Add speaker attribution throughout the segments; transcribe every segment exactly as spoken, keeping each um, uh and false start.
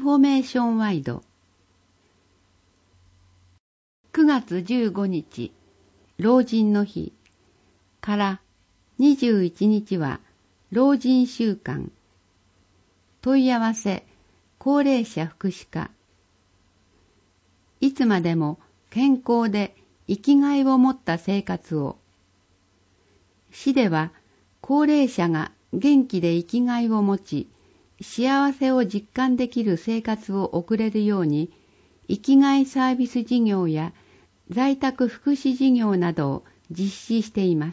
Speaker 1: フォメーションワイド。くがつじゅうごにち、老人の日からにじゅういちにちは老人週間。問い合わせ、高齢者福祉課。いつまでも健康で生きがいを持った生活を。市では高齢者が元気で生きがいを持ち、幸せを実感できる生活を送れるように、生きがいサービス事業や在宅福祉事業などを実施しています。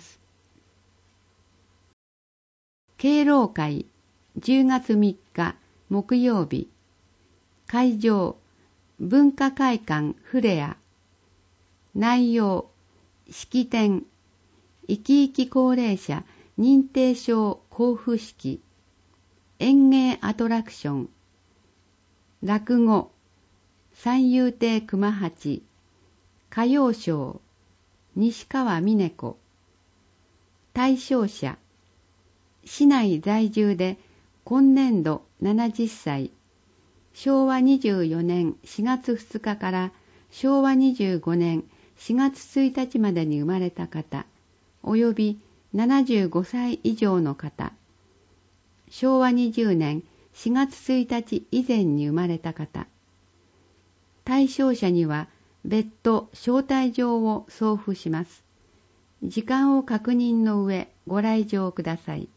Speaker 1: 敬老会じゅうがつみっか木曜日。会場文化会館フレア。内容式典生き生き高齢者認定証交付式。演芸アトラクション。落語三遊亭熊八。歌謡ショー西川峰子。対象者市内在住で今年度ななじゅっさい、しょうわにじゅうよねんしがつふつかからしょうわにじゅうごねんしがつついたちまでに生まれた方、およびななじゅうごさい以上の方、しょうわにじゅうねんしがつついたち以前に生まれた方、対象者には別途招待状を送付します。時間を確認の上ご来場ください。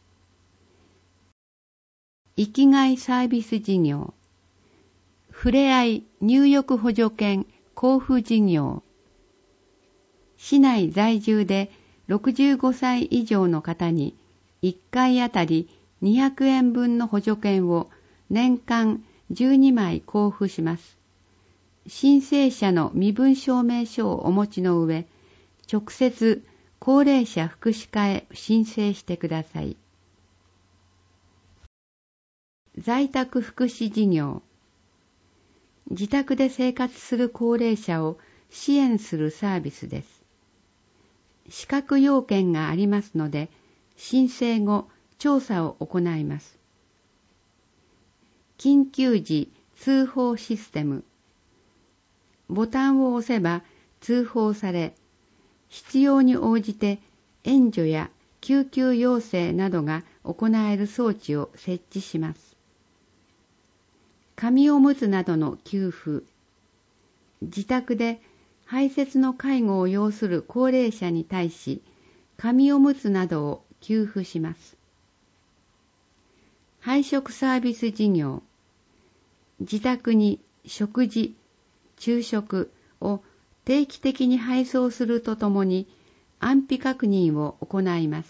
Speaker 1: 生きがいサービス事業。ふれあい入浴補助券交付事業。市内在住でろくじゅうごさい以上の方にいっかいあたりにひゃくえんぶんの補助券を年間じゅうにまい交付します。申請者の身分証明書をお持ちの上、直接高齢者福祉課へ申請してください。在宅福祉事業。自宅で生活する高齢者を支援するサービスです。資格要件がありますので、申請後、調査を行います。緊急時通報システム。ボタンを押せば通報され、必要に応じて援助や救急要請などが行える装置を設置します。紙おむつなどの給付。自宅で排泄の介護を要する高齢者に対し、紙おむつなどを給付します。配食サービス事業。自宅に食事、昼食を定期的に配送するとともに安否確認を行います。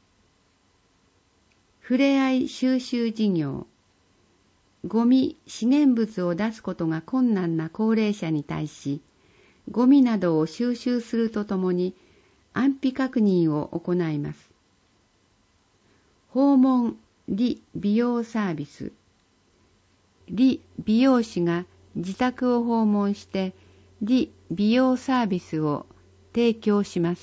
Speaker 1: ふれあい収集事業。ゴミ、資源物を出すことが困難な高齢者に対し、ゴミなどを収集するとともに安否確認を行います。訪問理美容サービス。理美容師が自宅を訪問して理美容サービスを提供します。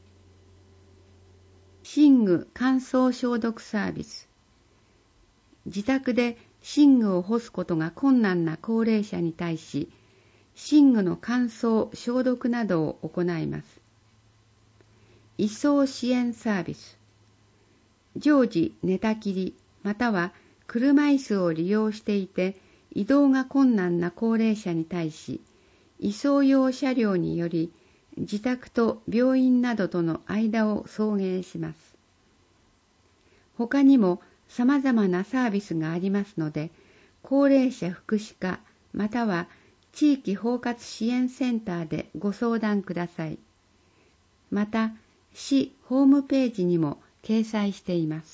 Speaker 1: 寝具乾燥消毒サービス。自宅で寝具を干すことが困難な高齢者に対し、寝具の乾燥消毒などを行います。移送支援サービス。常時寝たきりまたは車椅子を利用していて移動が困難な高齢者に対し、移送用車両により自宅と病院などとの間を送迎します。他にも様々なサービスがありますので、高齢者福祉課または地域包括支援センターでご相談ください。また、市ホームページにも掲載しています。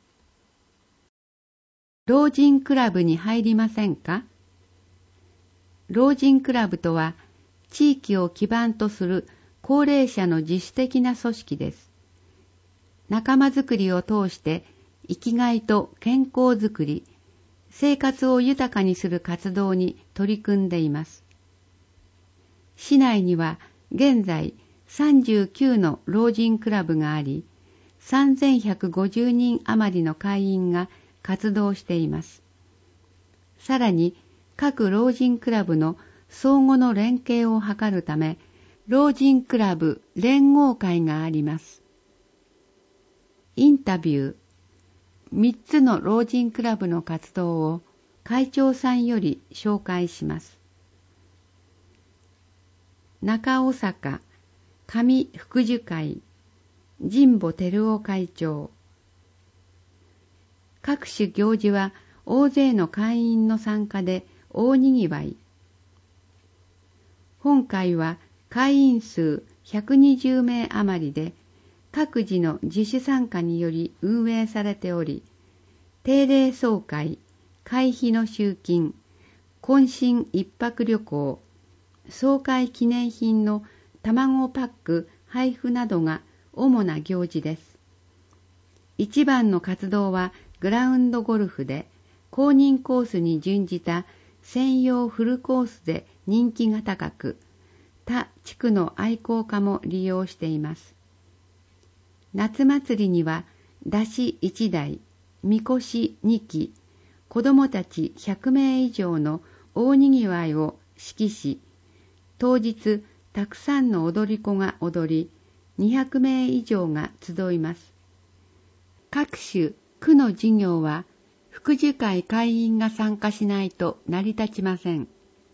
Speaker 1: 老人クラブに入りませんか？老人クラブとは、地域を基盤とする高齢者の自主的な組織です。仲間づくりを通して生きがいと健康づくり、生活を豊かにする活動に取り組んでいます。市内には現在さんじゅうきゅうの老人クラブがあり、さんぜんひゃくごじゅうにん余りの会員が活動しています。 さらに各老人クラブの相互の連携を図るため、老人クラブ連合会があります。インタビュー。みっつの老人クラブの活動を会長さんより紹介します。中尾坂上福寿会神保照夫会長。各種行事は大勢の会員の参加で大にぎわい。本会は会員数ひゃくにじゅうめい余りで、各自の自主参加により運営されており、定例総会、会費の集金、懇親一泊旅行、総会記念品の卵パック配布などが主な行事です。一番の活動はグラウンドゴルフで、公認コースに準じた専用フルコースで人気が高く、他地区の愛好家も利用しています。夏祭りには山車いちだい、みこしにき、子供たちひゃくめい以上の大にぎわいを指揮し、当日たくさんの踊り子が踊り、にひゃくめい以上が集います。各種区の事業は福寿会会員が参加しないと成り立ちません。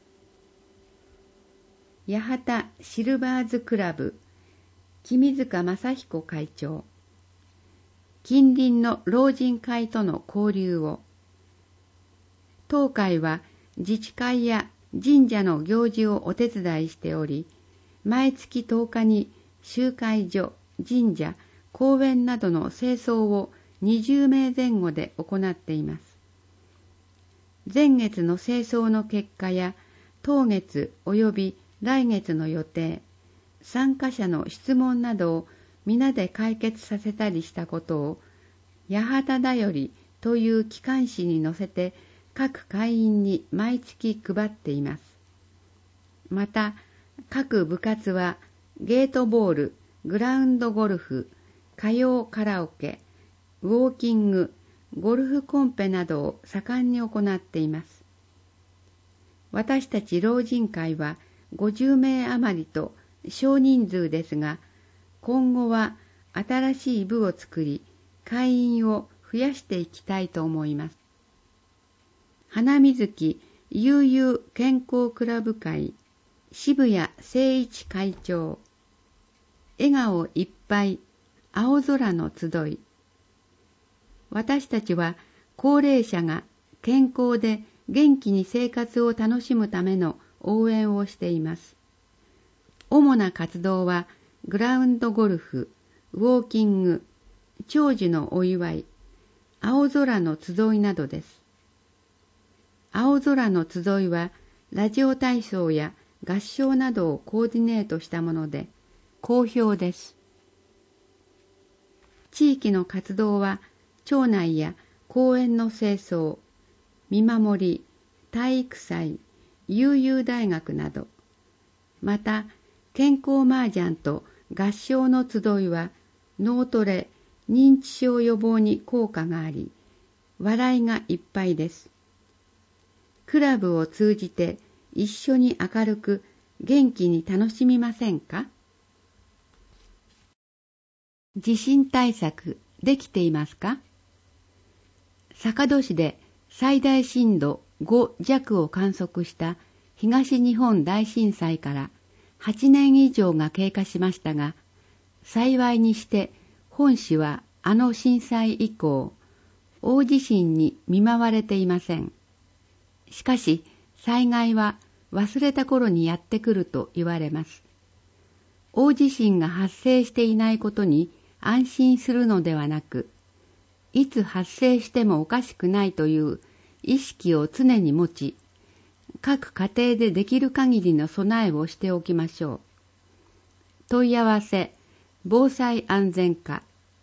Speaker 1: 八幡シルバーズクラブ君塚正彦会長。近隣の老人会との交流を。当会は自治会や神社の行事をお手伝いしており、毎月とおかに集会所、神社、公園などの清掃をにじゅうめいぜん後で行っています。前月の清掃の結果や当月及び来月の予定、参加者の質問などを皆で解決させたりしたことを、八幡だよりという機関誌に載せて各会員に毎月配っています。また、各部活はゲートボール、グラウンドゴルフ、歌謡カラオケ、ウォーキング、ゴルフコンペなどを盛んに行っています。私たち老人会はごじゅうめい余りと少人数ですが、今後は新しい部を作り、会員を増やしていきたいと思います。花水木悠々健康クラブ会渋谷誠一会長。笑顔いっぱい青空の集い。私たちは高齢者が健康で元気に生活を楽しむための応援をしています。主な活動はグラウンドゴルフ、ウォーキング、長寿のお祝い、青空の集いなどです。青空の集いはラジオ体操や合唱などをコーディネートしたもので好評です。地域の活動は町内や公園の清掃、見守り、体育祭、悠々大学など、また健康麻雀と合唱の集いは脳トレ、認知症予防に効果があり、笑いがいっぱいです。クラブを通じて一緒に明るく元気に楽しみませんか？地震対策できていますか？坂戸市で最大震度ごじゃくを観測した東日本大震災からはちねん以上が経過しましたが、幸いにして本市はあの震災以降、大地震に見舞われていません。しかし、災害は忘れた頃にやってくると言われます。大地震が発生していないことに安心するのではなく、いつ発生してもおかしくないという意識を常に持ち、各家庭でできる限りの備えをしておきましょう。問い合わせ、防災安全課。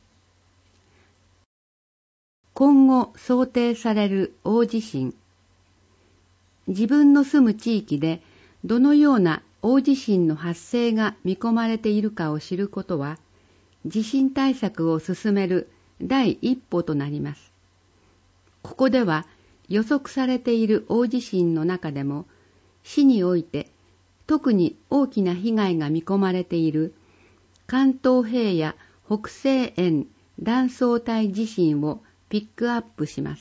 Speaker 1: 今後想定される大地震。自分の住む地域でどのような大地震の発生が見込まれているかを知ることは、地震対策を進める第一歩となります。ここでは、 予測されている大地震の中でも、市において特に大きな被害が見込まれている関東平野北西縁断層帯地震をピックアップします。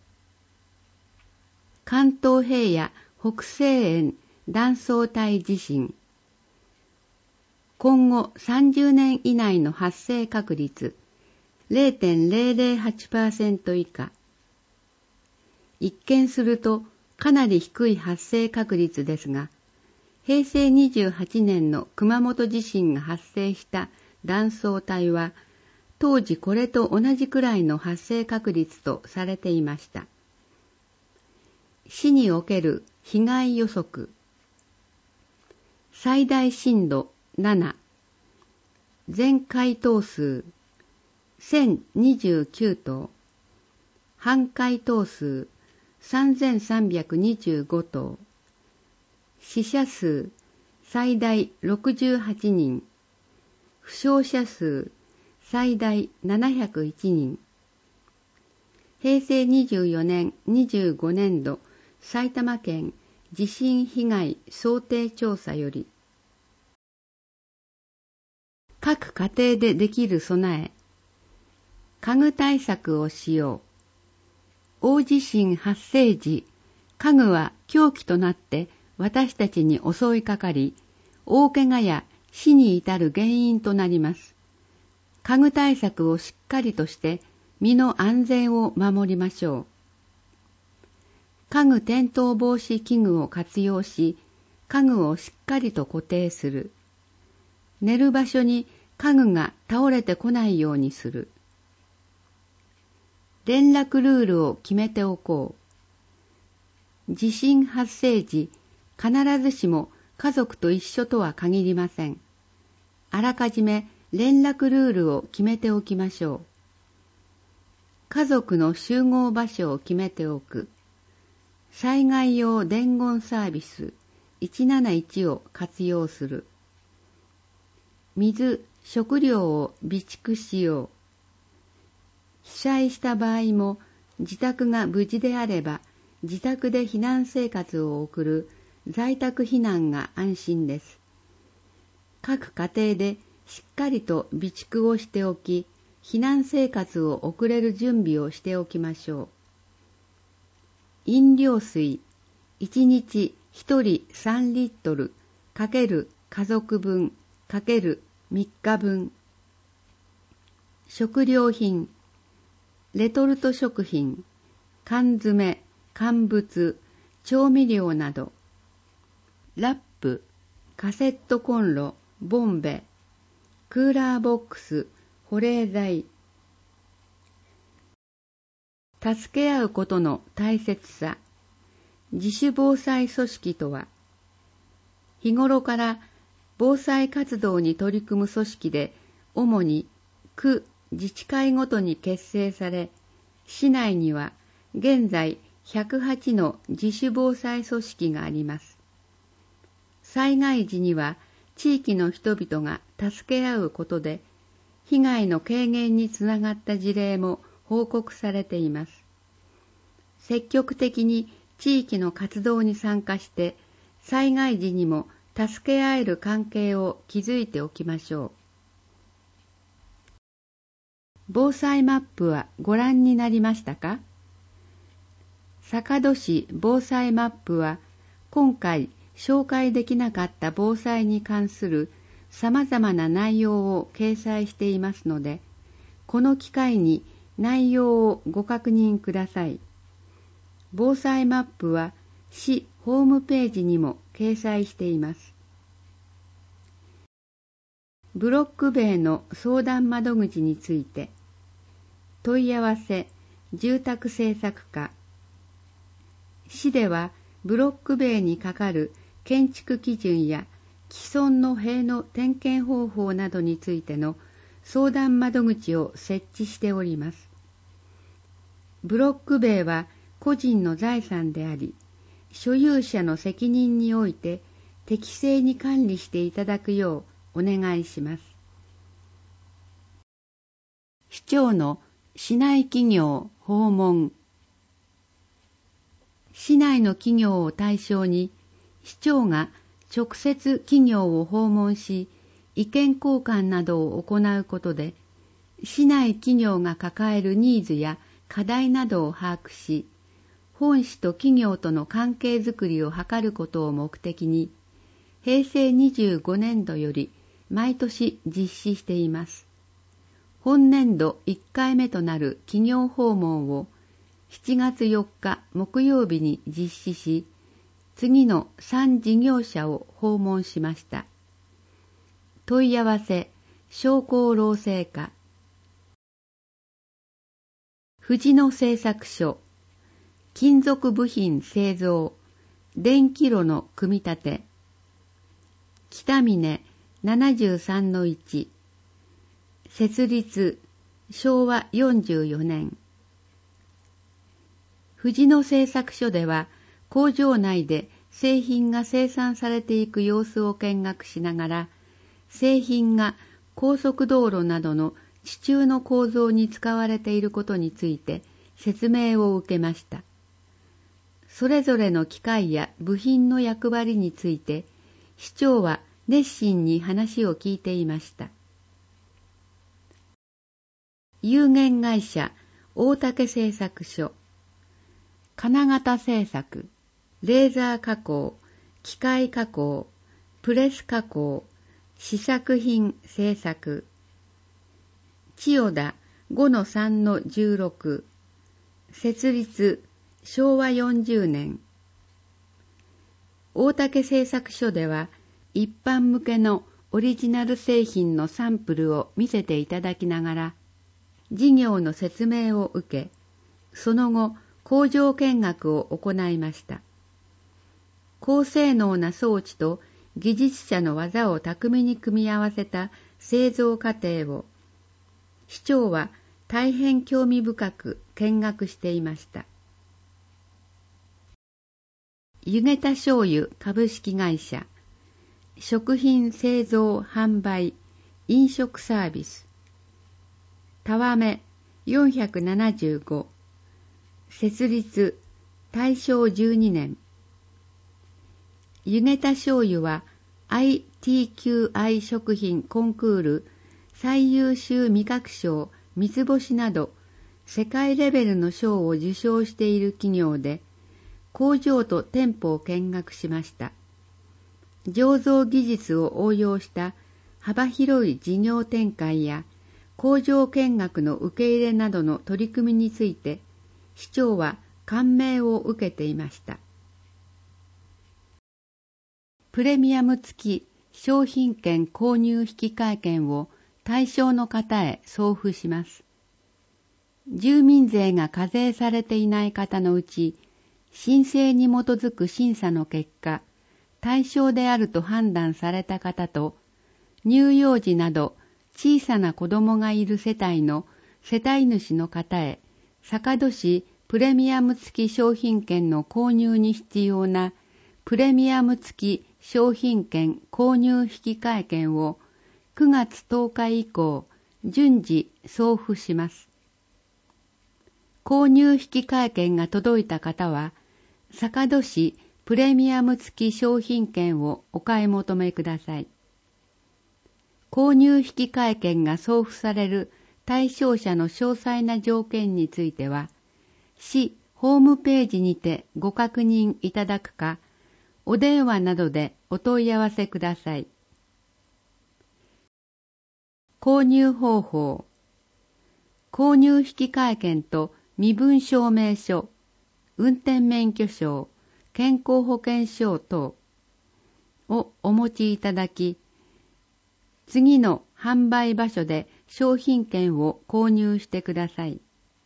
Speaker 1: 関東平野北西縁断層帯地震。今後さんじゅうねん以内の発生確率 ゼロてんゼロゼロはちパーセント 以下。一見するとかなり低い発生確率ですが、へいせいにじゅうはちねんの熊本地震が発生した断層帯は、当時これと同じくらいの発生確率とされていました。市における被害予測。最大震度なな、全回答数せんにじゅうきゅうとう、半回答数さんぜんさんびゃくにじゅうごとう、死者数最大ろくじゅうはちにん、負傷者数最大ななひゃくいちにん。へいせいにじゅうよねんにじゅうごねんど埼玉県地震被害想定調査より、各家庭でできる備え、家具対策をしよう。大地震発生時、家具は凶器となって私たちに襲いかかり、大怪我や死に至る原因となります。家具対策をしっかりとして身の安全を守りましょう。家具転倒防止器具を活用し、家具をしっかりと固定する。寝る場所に家具が倒れてこないようにする。連絡ルールを決めておこう。地震発生時、必ずしも家族と一緒とは限りません。あらかじめ連絡ルールを決めておきましょう。家族の集合場所を決めておく。災害用伝言サービスいちなないちを活用する。水、食料を備蓄しよう。被災した場合も自宅が無事であれば自宅で避難生活を送る在宅避難が安心です。各家庭でしっかりと備蓄をしておき、避難生活を送れる準備をしておきましょう。飲料水いちにちひとりさんリットルかける家族分かけるみっかぶん。食料品、レトルト食品、缶詰、乾物、調味料など。ラップ、カセットコンロ、ボンベ、クーラーボックス、保冷剤。助け合うことの大切さ。自主防災組織とは、日頃から防災活動に取り組む組織で、主に区、自治会ごとに結成され、市内には現在ひゃくはちの自主防災組織があります。災害時には地域の人々が助け合うことで、被害の軽減につながった事例も報告されています。積極的に地域の活動に参加して、災害時にも助け合える関係を築いておきましょう。防災マップはご覧になりましたか？坂戸市防災マップは、今回紹介できなかった防災に関するさまざまな内容を掲載していますので、この機会に内容をご確認ください。防災マップは市ホームページにも掲載しています。ブロック塀の相談窓口について、問い合わせ住宅政策課。市ではブロック塀にかかる建築基準や既存の塀の点検方法などについての相談窓口を設置しております。ブロック塀は個人の財産であり、所有者の責任において適正に管理していただくようお願いします。市長の市内企業訪問。 市内の企業を対象に、市長が直接企業を訪問し、意見交換などを行うことで、市内企業が抱えるニーズや課題などを把握し、本市と企業との関係づくりを図ることを目的に、へいせいにじゅうごねんどより毎年実施しています。本年度いっかいめとなる企業訪問をしちがつよっか木曜日に実施し、次のさん事業者を訪問しました。問い合わせ、商工労政課。藤野製作所、金属部品製造、電気炉の組み立て。北峰ななじゅうさんのいち。設立、しょうわよんじゅうよねん。藤野製作所では、工場内で製品が生産されていく様子を見学しながら、製品が高速道路などの地中の構造に使われていることについて説明を受けました。それぞれの機械や部品の役割について、市長は熱心に話を聞いていました。有限会社大竹製作所、金型製作、レーザー加工、機械加工、プレス加工、試作品製作。千代田 ごのさんのじゅうろく。設立、しょうわよんじゅうねん。大竹製作所では、一般向けのオリジナル製品のサンプルを見せていただきながら、事業の説明を受け、その後、工場見学を行いました。高性能な装置と技術者の技を巧みに組み合わせた製造過程を、市長は大変興味深く見学していました。湯桁醤油株式会社、食品製造販売飲食サービス。たわめよんひゃくななじゅうご。設立たいしょうじゅうにねん。湯桁醤油は アイティーキューアイ 食品コンクール最優秀味覚賞三つ星など世界レベルの賞を受賞している企業で、工場と店舗を見学しました。醸造技術を応用した幅広い事業展開や工場見学の受け入れなどの取り組みについて、市長は感銘を受けていました。プレミアム付き商品券購入引換券を対象の方へ送付します。住民税が課税されていない方のうち、申請に基づく審査の結果、対象であると判断された方と、乳幼児など小さな子供がいる世帯の世帯主の方へ、坂戸市プレミアム付き商品券の購入に必要なプレミアム付き商品券購入引換券をくがつとおか以降、順次送付します。購入引換券が届いた方は、坂戸市プレミアム付き商品券をお買い求めください。購入引換券が送付される対象者の詳細な条件については、市ホームページにてご確認いただくか、お電話などでお問い合わせください。購入方法。購入引換券と身分証明書、運転免許証、健康保険証等をお持ちいただき、次の販売場所で商品券を購入してください。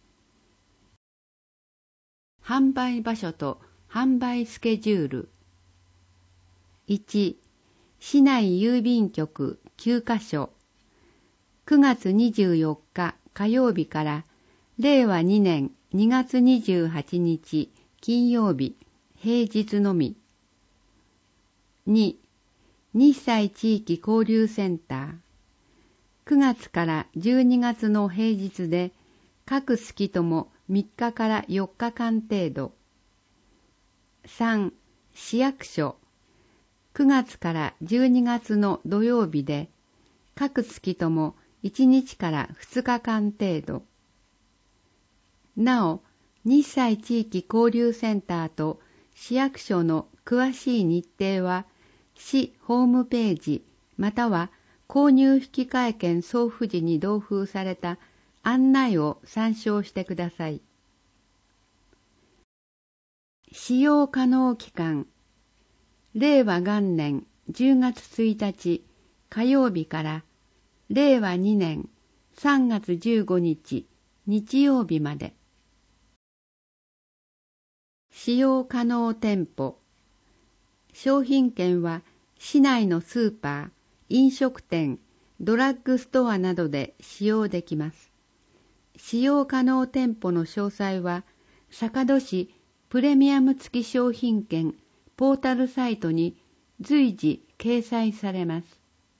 Speaker 1: 販売場所と販売スケジュール。いち、市内郵便局きゅうかしょ。くがつにじゅうよっか火曜日かられいわにねんにがつにじゅうはちにち金曜日平日のみ。に、日西地域交流センター。くがつからじゅうにがつの平日で各月ともみっかからよっかかん程度。 さん、市役所。くがつからじゅうにがつの土曜日で、各月ともいちにちからふつかかん程度。なお、日西地域交流センターと市役所の詳しい日程は、市ホームページまたは購入引換券送付時に同封された案内を参照してください。使用可能期間、れいわ元年じゅうがつついたち火曜日かられいわにねんさんがつじゅうごにち日曜日まで。使用可能店舗、商品券は市内のスーパー、飲食店、ドラッグストアなどで使用できます。使用可能店舗の詳細は、坂戸市プレミアム付き商品券ポータルサイトに随時掲載されます。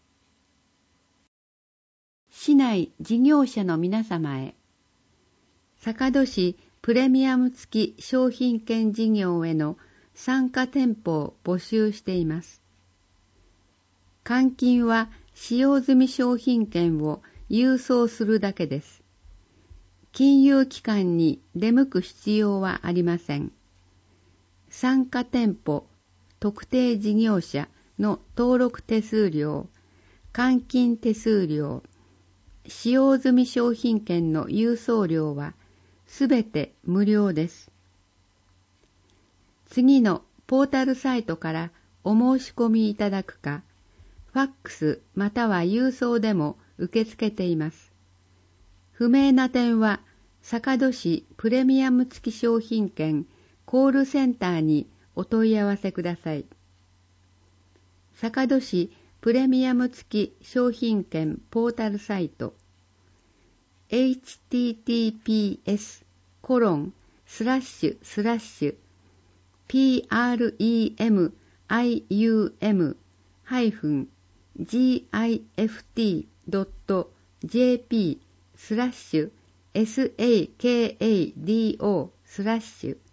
Speaker 1: 市内事業者の皆様へ、坂戸市プレミアム付き商品券事業への参加店舗を募集しています。換金は使用済み商品券を郵送するだけです。金融機関に出向く必要はありません。参加店舗、特定事業者の登録手数料、換金手数料、使用済み商品券の郵送料はすべて無料です。次のポータルサイトからお申し込みいただくか、ファックスまたは郵送でも受け付けています。不明な点は、坂戸市プレミアム付き商品券コールセンターにお問い合わせください。坂戸市プレミアム付き商品券ポータルサイト エイチティーティーピーエスコロンスラッシュスラッシュピーアールイーエムアイユーエムハイフンジーアイエフティードットジェーピースラッシュ スエーケーエーディーオー スラッシュ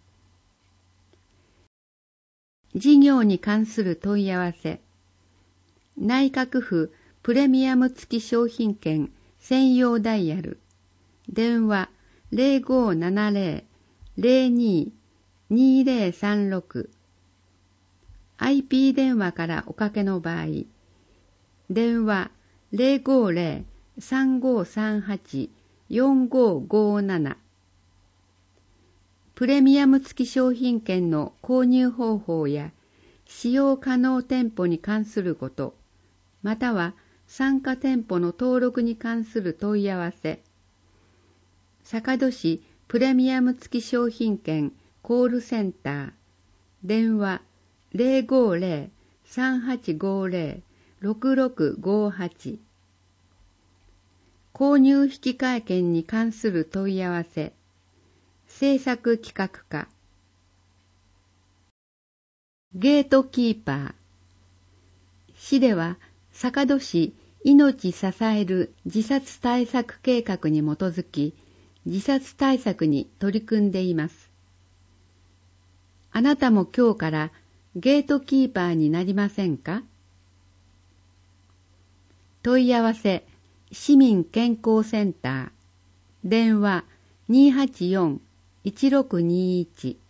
Speaker 1: 事業に関する問い合わせ、内閣府プレミアム付き商品券専用ダイヤル、電話 ゼロごーななゼロ ゼロにーにーゼロさんろく アイピー 電話からおかけの場合、電話 ゼロごーゼロ さんごーさんはち よんごーごーなな プレミアム付き商品券の購入方法や使用可能店舗に関すること、または参加店舗の登録に関する問い合わせ、坂戸市プレミアム付き商品券コールセンター、電話 ゼロごーゼロ さんはちごーゼロ ろくろくごーはち 購入引換券に関する問い合わせ、制作企画課、ゲートキーパー。市では坂戸市命支える自殺対策計画に基づき自殺対策に取り組んでいます。あなたも今日からゲートキーパーになりませんか？問い合わせ市民健康センター、電話 にーはちよん いちろくにーいち。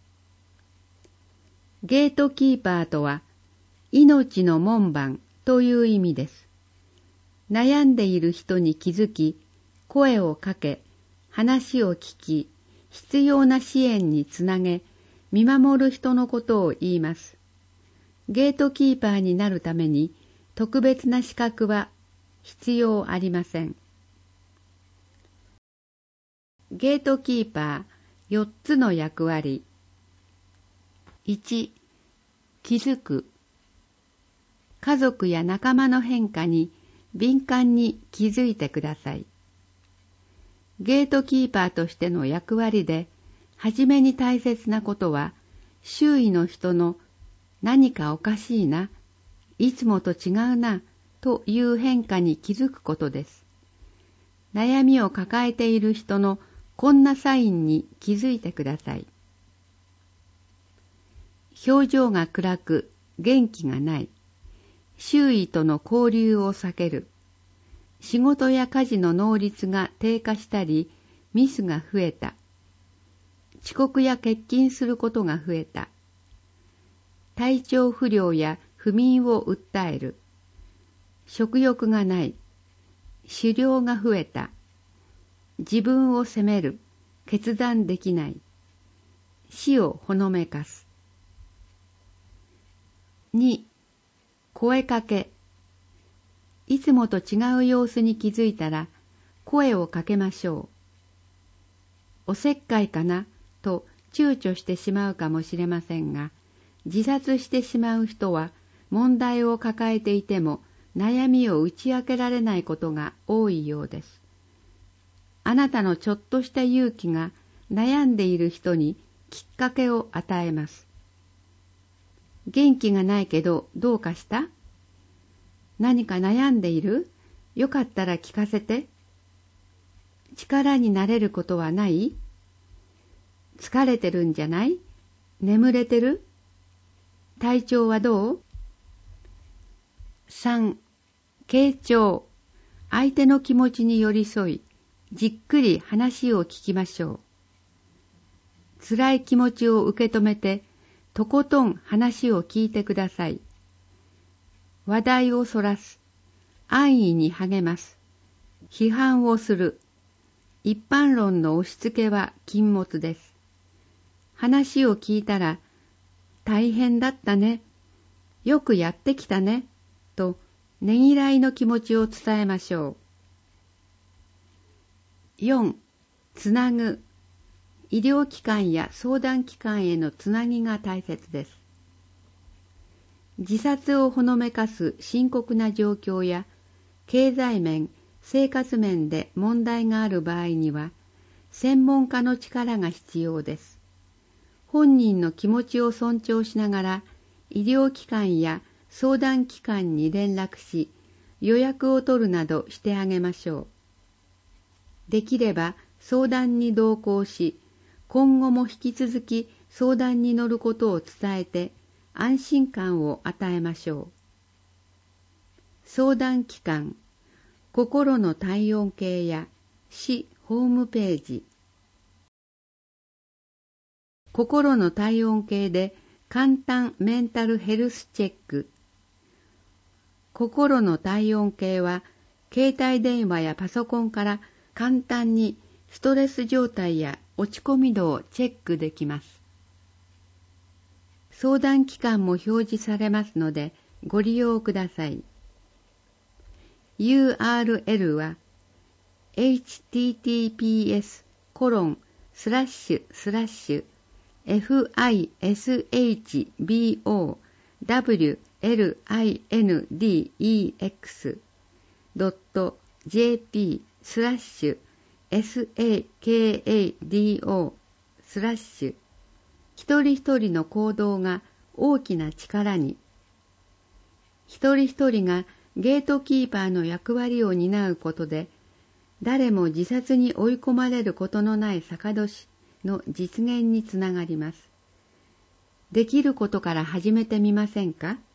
Speaker 1: ゲートキーパーとは命の門番という意味です。悩んでいる人に気づき、声をかけ、話を聞き、必要な支援につなげ、見守る人のことを言います。ゲートキーパーになるために特別な資格は必要ありません。ゲートキーパーよっつの役割。いち、気づく。家族や仲間の変化に敏感に気づいてください。ゲートキーパーとしての役割で、はじめに大切なことは、周囲の人の何かおかしいな、いつもと違うな、という変化に気づくことです。悩みを抱えている人のこんなサインに気づいてください。 表情が暗く元気がない。周囲との交流を避ける。仕事や家事の能率が低下したり、ミスが増えた。遅刻や欠勤することが増えた。体調不良や不眠を訴える。食欲がない。酒量が増えた。自分を責める。決断できない。死をほのめかす。に、声かけ。いつもと違う様子に気づいたら、声をかけましょう。おせっかいかなと躊躇してしまうかもしれませんが、自殺してしまう人は問題を抱えていても悩みを打ち明けられないことが多いようです。あなたのちょっとした勇気が悩んでいる人にきっかけを与えます。元気がないけどどうかした？何か悩んでいる？よかったら聞かせて。力になれることはない？疲れてるんじゃない？眠れてる？体調はどう？さん、傾聴。相手の気持ちに寄り添い、じっくり話を聞きましょう。辛い気持ちを受け止めて、とことん話を聞いてください。話題をそらす。安易に励ます。批判をする。一般論の押し付けは禁物です。話を聞いたら、大変だったね。よくやってきたね。と、ねぎらいの気持ちを伝えましょう。よん、つなぐ。医療機関や相談機関へのつなぎが大切です。自殺をほのめかす深刻な状況や、経済面、生活面で問題がある場合には、専門家の力が必要です。本人の気持ちを尊重しながら、医療機関や相談機関に連絡し、予約を取るなどしてあげましょう。できれば相談に同行し、今後も引き続き相談に乗ることを伝えて安心感を与えましょう。相談機関、心の体温計や市ホームページ。心の体温計で簡単メンタルヘルスチェック。心の体温計は携帯電話やパソコンから簡単にストレス状態や落ち込み度をチェックできます。相談機関も表示されますのでご利用ください。ユーアールエル は エイチティーティーピーエスコロンスラッシュスラッシュエフアイエスエイチビーオーダブリューエルアイエヌディーイーエックスドットジェーピースラッシュエスエーケーエーディーオースラッシュ一人一人の行動が大きな力に。一人一人がゲートキーパーの役割を担うことで、誰も自殺に追い込まれることのない坂戸市の実現につながります。できることから始めてみませんか？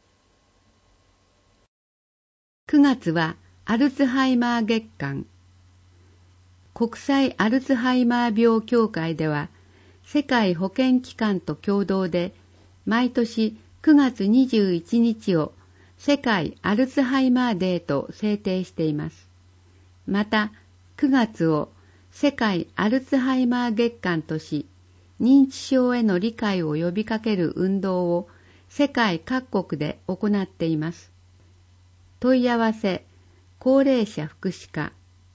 Speaker 1: くがつはアルツハイマー月間。国際アルツハイマー病協会では、世界保健機関と共同で、毎年くがつにじゅういちにちを世界アルツハイマーデーと制定しています。また、くがつを世界アルツハイマー月間とし、認知症への理解を呼びかける運動を世界各国で行っています。問い合わせ、高齢者福祉課。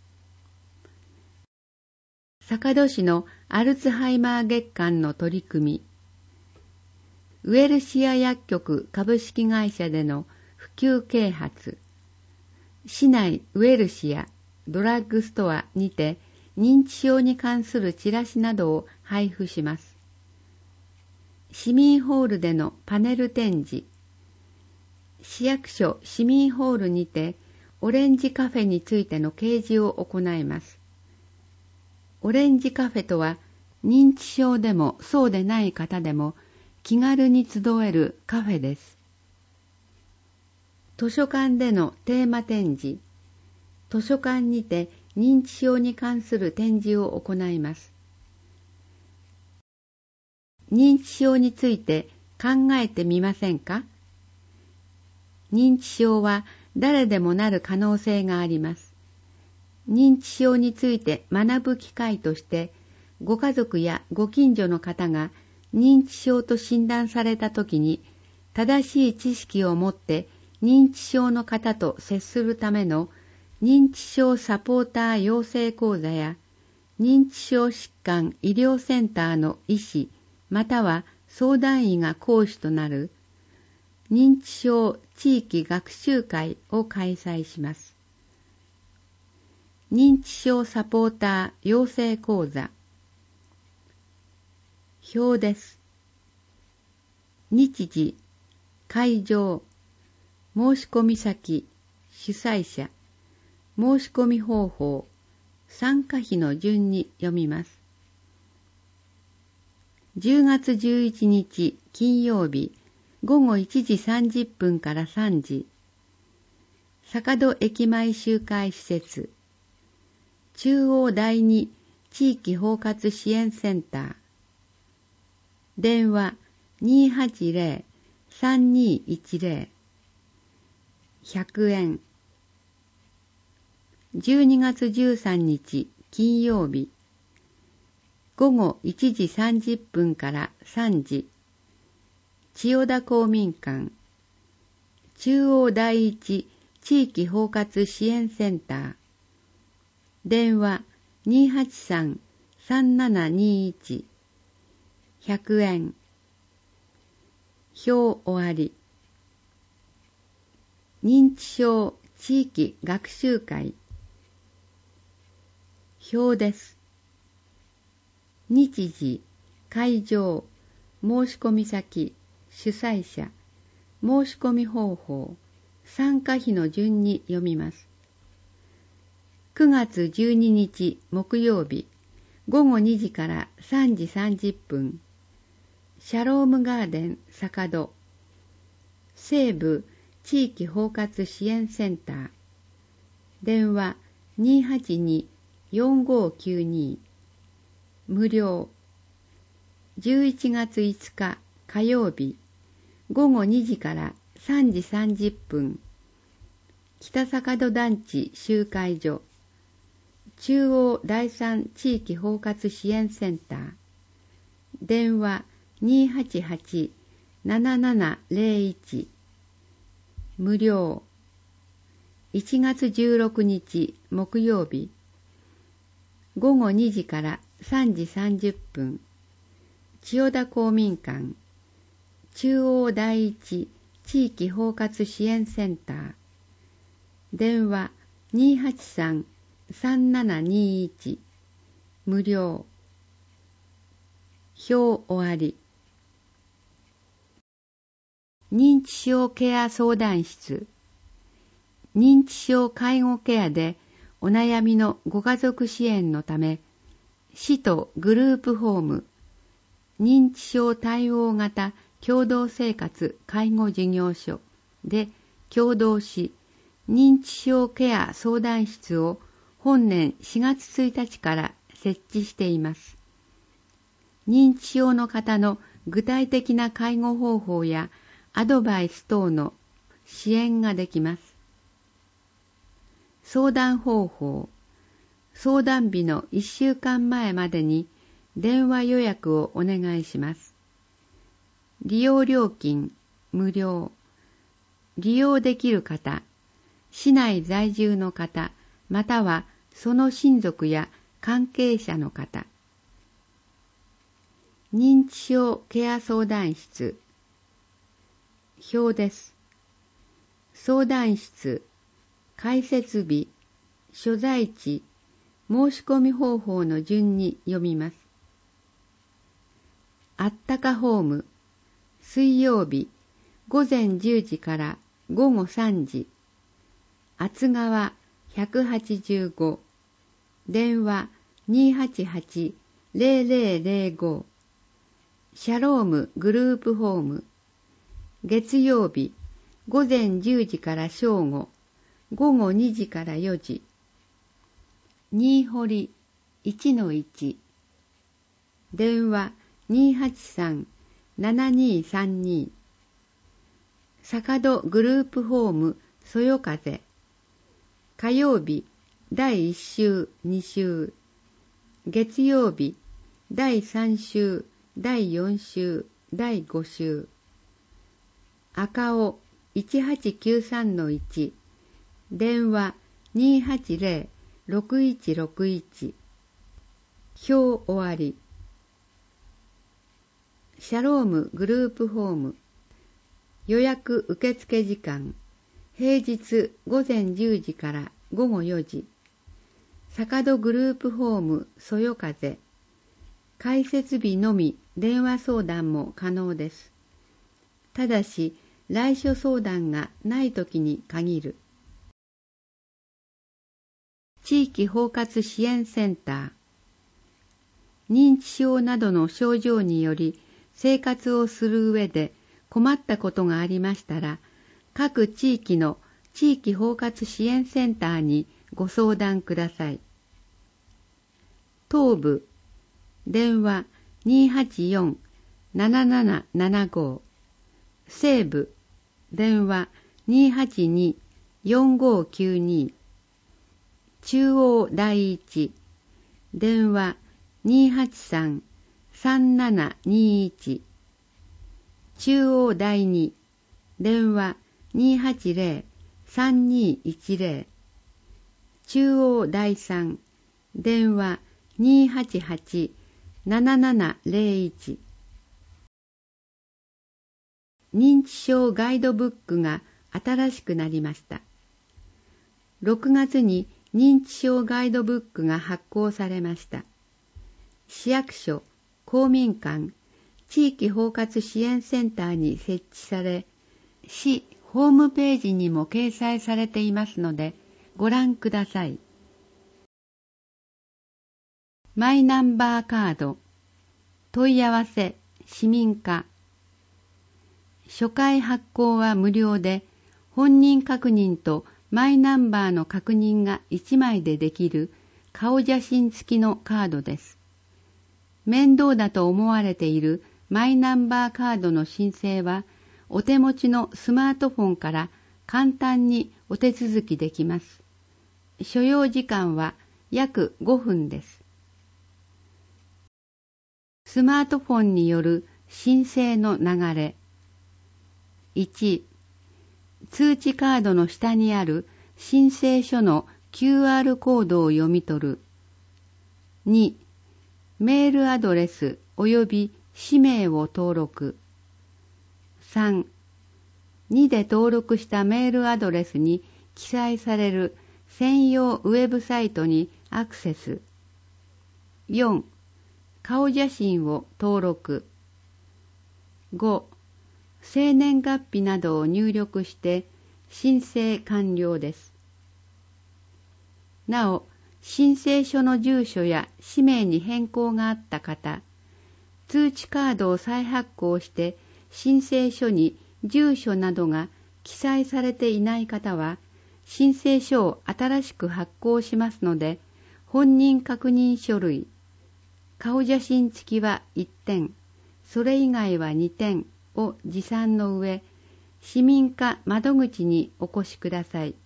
Speaker 1: 坂戸市のアルツハイマー月間の取り組み。ウエルシア薬局株式会社での普及啓発。市内ウエルシアドラッグストアにて認知症に関するチラシなどを配布します。市民ホールでのパネル展示。市役所市民ホールにてオレンジカフェについての掲示を行います。オレンジカフェとは認知症でもそうでない方でも気軽に集えるカフェです。図書館でのテーマ展示、図書館にて認知症に関する展示を行います。認知症について考えてみませんか？認知症は誰でもなる可能性があります。認知症について学ぶ機会として、ご家族やご近所の方が認知症と診断されたときに、正しい知識を持って認知症の方と接するための認知症サポーター養成講座や、認知症疾患医療センターの医師または相談医が講師となる認知症地域学習会を開催します。認知症サポーター養成講座。表です。日時、会場、申し込み先、主催者、申し込み方法、参加費の順に読みます。じゅうがつじゅういちにち金曜日、ごごいちじさんじゅっぷんからさんじ、坂戸駅前集会施設、中央第二地域包括支援センター、電話 にーはちぜろ さんにーいちぜろ、ひゃくえん。じゅうにがつじゅうさんにち金曜日、ごごいちじさんじゅっぷんからさんじ、千代田公民館、中央第一地域包括支援センター、電話 にーはちさん さんななにーいち、ひゃくえん。表終わり。認知症地域学習会。表です。日時、会場、申し込み先、主催者、申し込み方法、参加費の順に読みます。くがつじゅうににち木曜日、ごごにじからさんじさんじゅっぷん、シャロームガーデン坂戸、西部地域包括支援センター、電話 にーはちにーよんごきゅうにー、無料。じゅういちがついつか火曜日、ごごにじからさんじさんじゅっぷん、北坂戸団地集会所、中央第三地域包括支援センター、電話 にーはちはち ななななぜろいち、無料。いちがつじゅうろくにち木曜日、ごごにじからさんじさんじゅっぷん、千代田公民館、中央第一地域包括支援センター、電話 にーはちさん さんななにーいち、無料。表終わり。認知症ケア相談室。認知症介護ケアでお悩みのご家族支援のため、市とグループホーム、認知症対応型共同生活介護事業所で共同し、認知症ケア相談室を本年しがつついたちから設置しています。認知症の方の具体的な介護方法やアドバイス等の支援ができます。相談方法、相談日のいっしゅうかんまえまでに電話予約をお願いします。利用料金、無料。利用できる方、市内在住の方、またはその親族や関係者の方。認知症ケア相談室。表です。相談室、開設日、所在地、申し込み方法の順に読みます。あったかホーム、水曜日、ごぜんじゅうじからごごさんじ、厚川ひゃくはちじゅうご、電話 にーはちはち ぜろぜろぜろご、 シャロームグループホーム、月曜日、午前じゅうじから正午、午後にじからよじ。新堀 いちのいち、電話 にーはちさん ななにーさんに。坂戸グループホームそよ風、火曜日だいいっ週に週、月曜日だいさん週だいよん週だいご週。赤尾 いちはちきゅうさんのいち、電話 にーはちぜろ ろくいちろくいち。表終わり。シャロームグループホーム、予約受付時間、平日午前じゅうじから午後よじ。坂戸グループホームそよ風、開設日のみ電話相談も可能です。ただし、来所相談がないときに限る。地域包括支援センター、認知症などの症状により生活をする上で困ったことがありましたら、各地域の地域包括支援センターにご相談ください。東部、電話 にーはちよん ななななななご。西部、電話 にーはちに よんごきゅうに。中央第一、電話 にーはちさん さんななにいち。中央第二、電話 にーはちぜろ さんにいちぜろ。中央第三、電話 にーはちはち ななななぜろいち。認知症ガイドブックが新しくなりました。ろくがつに認知症ガイドブックが発行されました。市役所、公民館、地域包括支援センターに設置され、市ホームページにも掲載されていますので、ご覧ください。マイナンバーカード、問い合わせ、市民課。初回発行は無料で、本人確認とマイナンバーの確認がいちまいでできる顔写真付きのカードです。面倒だと思われているマイナンバーカードの申請は、お手持ちのスマートフォンから簡単にお手続きできます。所要時間は約ごふんです。スマートフォンによる申請の流れ。いち、通知カードの下にある申請書の キューアール コードを読み取る。に、メールアドレス及び氏名を登録。さん、にで登録したメールアドレスに記載される専用ウェブサイトにアクセス。よん、顔写真を登録。ご、生年月日などを入力して申請完了です。なお、申請書の住所や氏名に変更があった方、通知カードを再発行して申請書に住所などが記載されていない方は、申請書を新しく発行しますので、本人確認書類、顔写真付きはいってん、それ以外はにてんを持参の上、市民課窓口にお越しください。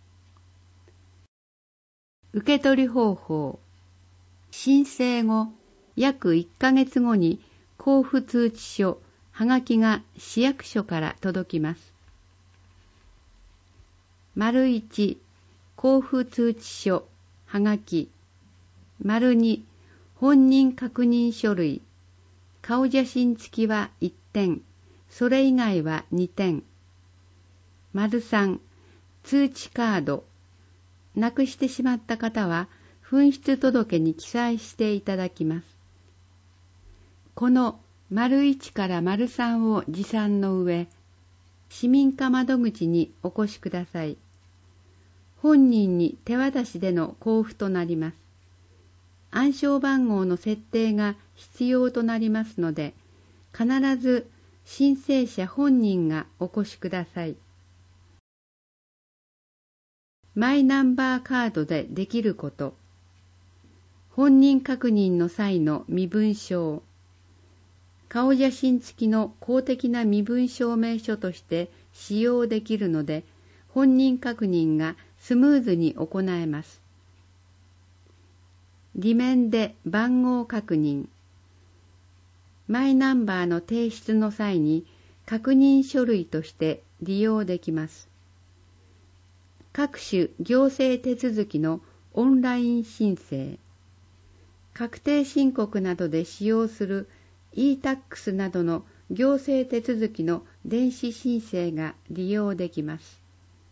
Speaker 1: 受け取り方法。申請後、約いっかげつごに交付通知書、はがきが市役所から届きます。丸いち、交付通知書、はがき。丸に、本人確認書類。顔写真付きはいってん、それ以外はにてん。丸さん、通知カード。なくしてしまった方は、紛失届に記載していただきます。この丸いちから丸さんを持参の上、市民課窓口にお越しください。本人に手渡しでの交付となります。暗証番号の設定が必要となりますので、 必ず申請者本人がお越しください。マイナンバーカードでできること。本人確認の際の身分証。顔写真付きの公的な身分証明書として使用できるので、本人確認がスムーズに行えます。裏面で番号確認。マイナンバーの提出の際に確認書類として利用できます。各種行政手続きのオンライン申請。確定申告などで使用する イータックス などの行政手続きの電子申請が利用できます。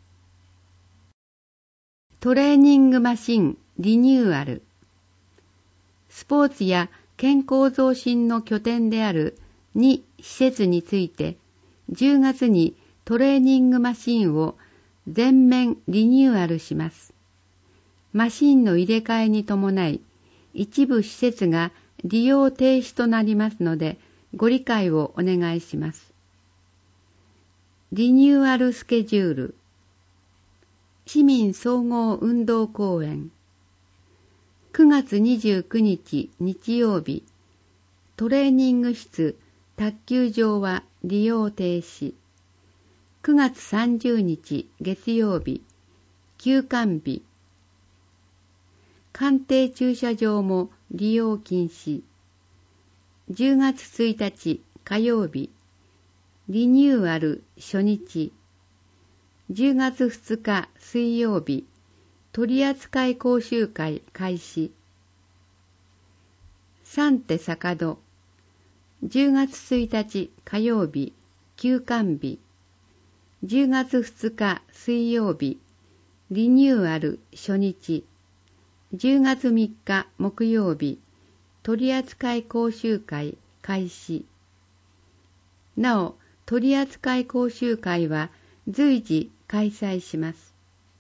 Speaker 1: トレーニングマシンリニューアル。スポーツや健康増進の拠点であるに施設について、じゅうがつにトレーニングマシンを全面リニューアルします。マシンの入れ替えに伴い、一部施設が利用停止となりますので、ご理解をお願いします。リニューアルスケジュール。市民総合運動公園。くがつにじゅうくにち日曜日、トレーニング室、卓球場は利用停止。くがつさんじゅうにち月曜日、休館日。官邸駐車場も利用禁止。じゅうがつついたち火曜日、リニューアル初日。じゅうがつふつか水曜日、取扱講習会開始。三手坂戸。じゅうがつついたち火曜日、休館日。じゅうがつふつか水曜日、リニューアル初日。じゅうがつみっか木曜日、取扱講習会開始。なお、取扱講習会は随時開催します。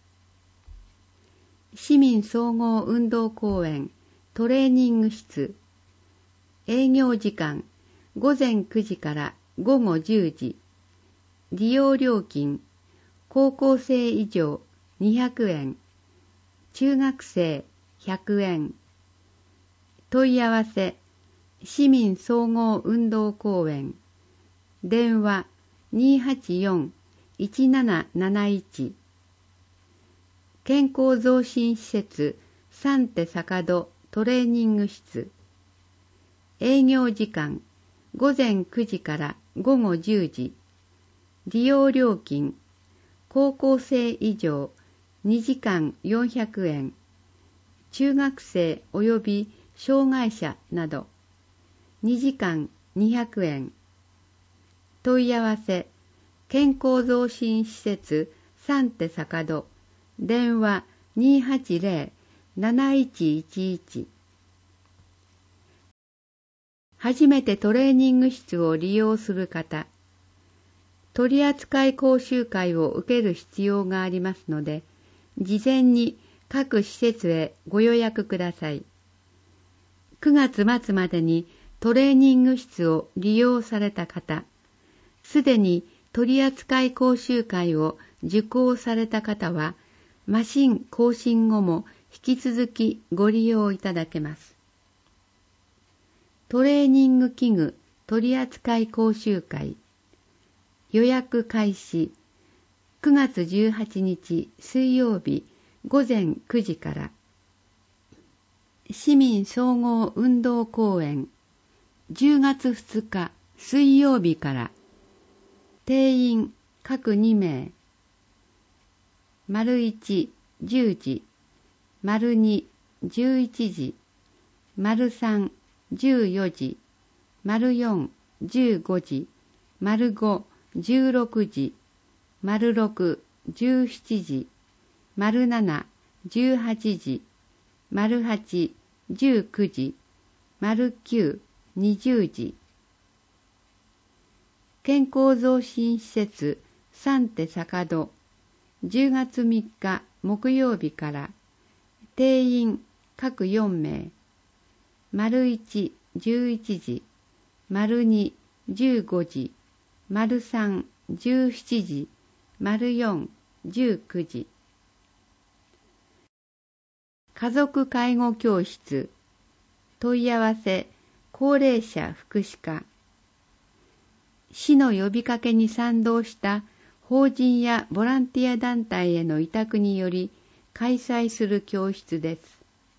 Speaker 1: 市民総合運動公園トレーニング室。営業時間ごぜんくじからごごじゅうじ。利用料金、高校生以上にひゃくえん、中学生ひゃくえん。問い合わせ、市民総合運動公園。電話にーはちよんのいちなななないち。健康増進施設三手坂戸トレーニング室。営業時間ごぜんくじからごごじゅうじ。利用料金、高校生以上にじかんよんひゃくえん、中学生及び障害者などにじかんにひゃくえん。問い合わせ、健康増進施設三手坂戸、電話にーはちぜろなないちいちいち。初めてトレーニング室を利用する方、取扱講習会を受ける必要がありますので、事前に各施設へご予約ください。くがつ末までにトレーニング室を利用された方、すでに取扱講習会を受講された方は、マシン更新後も引き続きご利用いただけます。トレーニング器具取扱講習会。予約開始。くがつじゅうはちにち水曜日ごぜんくじから。市民総合運動公園。じゅうがつふつか水曜日から。定員各にめい。丸いち、じゅうじ。丸に、じゅういちじ。丸さん、じゅうよじ。丸よん、じゅうごじ。丸ご、じゅうろくじ。丸ろく、じゅうしちじ。丸なな、じゅうはちじ。丸はち、じゅうくじ。丸きゅう、にじゅうじ。健康増進施設三手坂戸、じゅうがつみっか木曜日から。定員各よんめい。丸いち、じゅういちじ。丸に、 じゅうごじ、丸さん、じゅうしちじ、丸よん、じゅうくじ。家族介護教室、問い合わせ、高齢者福祉課。市の呼びかけに賛同した法人やボランティア団体への委託により開催する教室です。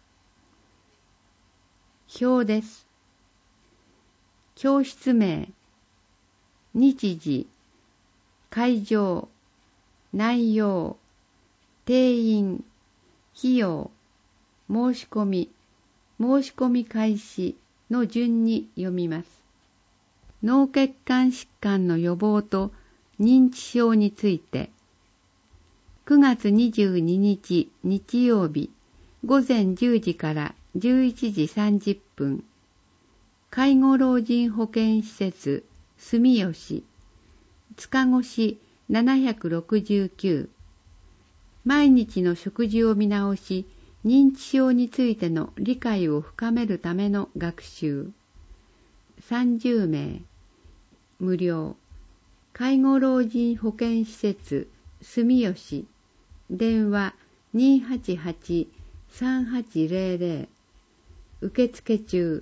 Speaker 1: 表です。教室名、日時、会場、内容、定員、費用、申し込み、申し込み開始の順に読みます。脳血管疾患の予防と認知症について、くがつにじゅうににち日曜日ごぜんじゅうじからじゅういちじさんじゅっぷん、介護老人保健施設住吉、塚越ななひゃくろくじゅうきゅう、毎日の食事を見直し、認知症についての理解を深めるための学習。さんじゅうめい、無料。介護老人保健施設住吉、電話 にーはちはち さんはちぜろぜろ、受付中。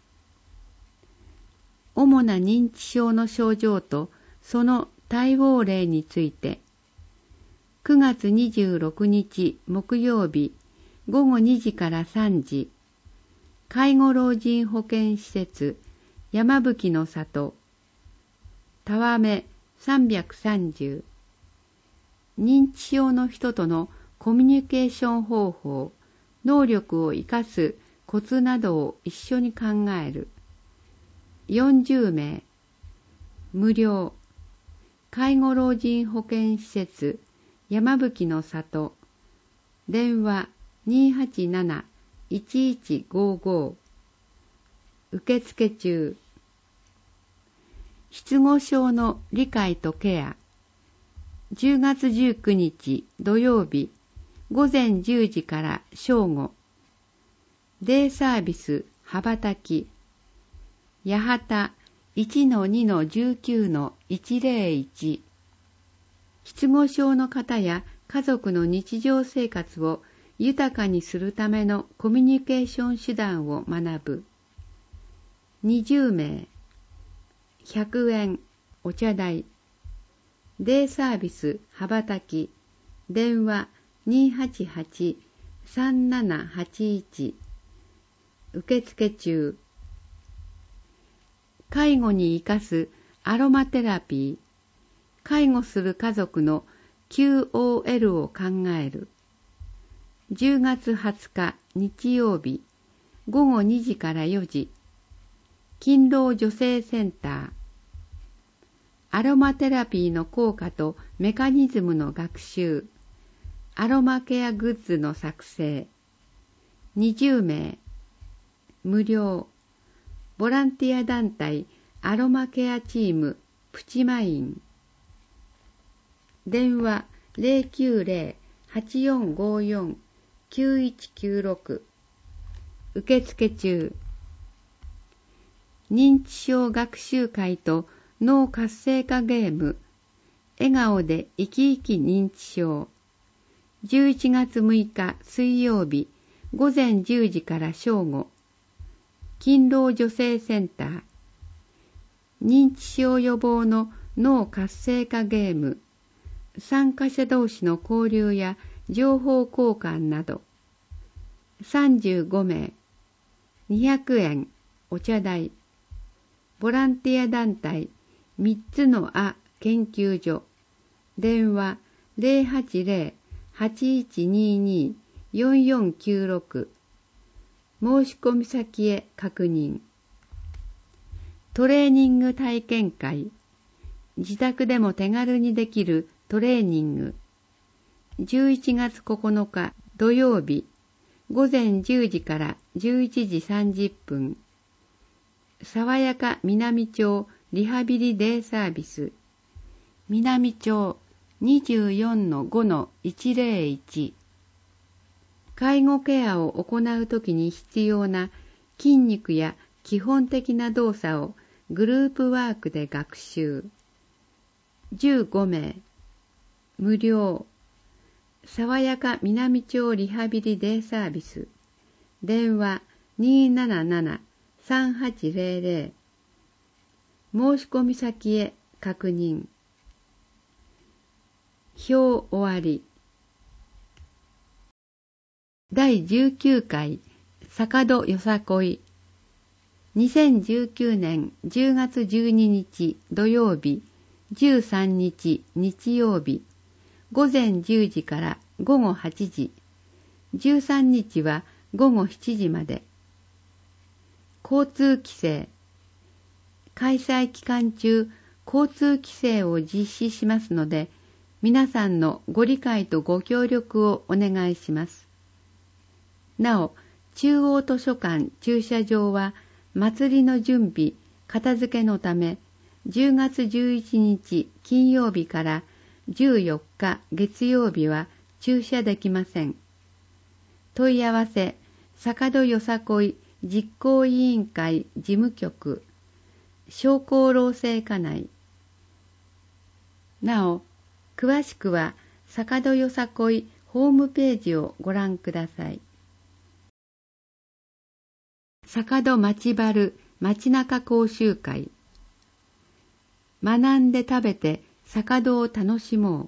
Speaker 1: 主な認知症の症状とその対応例について、くがつにじゅうろくにち木曜日ごごにじからさんじ、介護老人保健施設山吹の里、たわめさんびゃくさんじゅう、認知症の人とのコミュニケーション方法、能力を生かすコツなどを一緒に考える。よんじゅうめい、無料。介護老人保健施設山吹の里、電話 にーはちなな いちいちごご、受付中。失語症の理解とケア、じゅうがつじゅうくにち土曜日ごぜんじゅうじから正午、デイサービス羽ばたき、八幡 いちのにのじゅうきゅうのいちぜろいち。失語症の方や家族の日常生活を豊かにするためのコミュニケーション手段を学ぶ。にじゅうめい、ひゃくえんお茶代。デイサービス羽ばたき、電話 にーはちはち さんななはちいち、受付中。介護に生かすアロマテラピー、介護する家族の キューオーエル を考える。じゅうがつはつか日曜日ごごにじからよじ、勤労女性センター。アロマテラピーの効果とメカニズムの学習、アロマケアグッズの作成。にじゅうめい、無料。ボランティア団体アロマケアチームプチマイン。電話 ゼロきゅうゼロ はちよんごよん きゅういちきゅうろく、受付中。認知症学習会と脳活性化ゲーム、笑顔で生き生き認知症。じゅういちがつむいか水曜日ごぜんじゅうじから正午、勤労女性センター。認知症予防の脳活性化ゲーム、参加者同士の交流や情報交換など。さんじゅうごめい、にひゃくえんお茶代。ボランティア団体みっつのあ研究所。電話 ゼロはちゼロ はちいちにに よんよんきゅうろく。申し込み先へ確認。トレーニング体験会。自宅でも手軽にできるトレーニング。じゅういちがつここのか土曜日ごぜんじゅうじからじゅういちじさんじゅっぷん。爽やか南町リハビリデイサービス。南町 にじゅうよんのごのいちぜろいち。介護ケアを行うときに必要な筋肉や基本的な動作をグループワークで学習。じゅうごめい、無料。爽やか南町リハビリデイサービス。電話 にーなななな さんはちゼロゼロ。申し込み先へ確認。表終わり。だいじゅうきゅうかい坂戸よさこい。にせんじゅうきゅうねんじゅうがつじゅうににち土曜日、じゅうさんにち日曜日、ごぜんじゅうじからごごはちじ、じゅうさんにちはごごしちじまで。交通規制。開催期間中、交通規制を実施しますので、皆さんのご理解とご協力をお願いします。なお、中央図書館駐車場は祭りの準備、片付けのため、じゅうがつじゅういちにち金曜日からじゅうよっか月曜日は駐車できません。問い合わせ、坂戸よさこい実行委員会事務局、商工労政課内。なお、詳しくは坂戸よさこいホームページをご覧ください。坂戸町バル町中講習会。学んで食べて坂戸を楽しもう。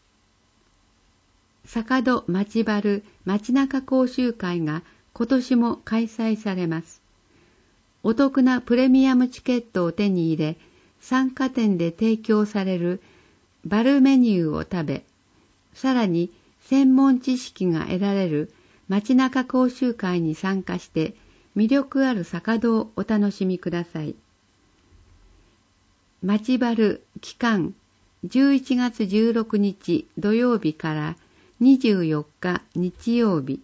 Speaker 1: 坂戸町バル町中講習会が今年も開催されます。お得なプレミアムチケットを手に入れ、参加店で提供されるバルメニューを食べ、さらに専門知識が得られる町中講習会に参加して魅力ある坂戸をお楽しみください。町バル期間じゅういちがつじゅうろくにち土曜日からにじゅうよっか日曜日。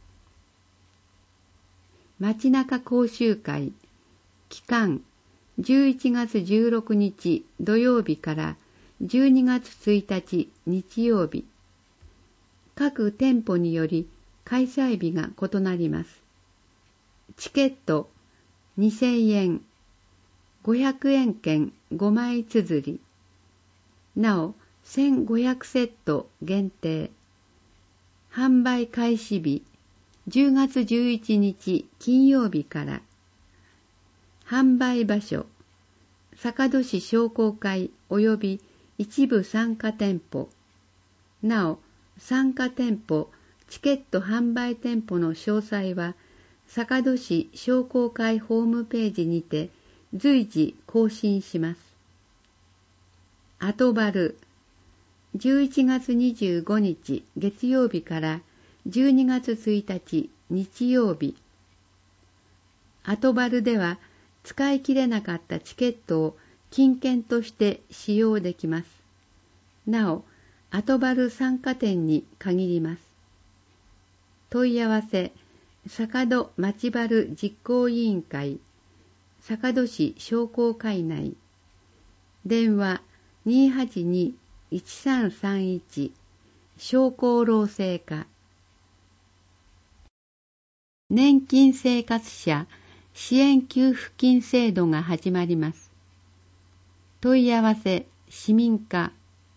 Speaker 1: 町中講習会期間じゅういちがつじゅうろくにち土曜日からじゅうにがつついたち日曜日。各店舗により開催日が異なります。チケットにせんえん、ごひゃくえん券ごまい綴り。なお、せんごひゃくセット限定。販売開始日、じゅうがつじゅういちにち金曜日から。販売場所、坂戸市商工会及び一部参加店舗。なお、参加店舗、チケット販売店舗の詳細は、坂戸市商工会ホームページにて随時更新します。後バル、じゅういちがつにじゅうごにち月曜日からじゅうにがつついたち日曜日。後バルでは使い切れなかったチケットを金券として使用できます。なお、後バル参加店に限ります。問い合わせ、坂戸町バル実行委員会、坂戸市商工会内。電話 にーはちに いちさんさんいち 商工労政課。年金生活者支援給付金制度が始まります。問い合わせ、市民課。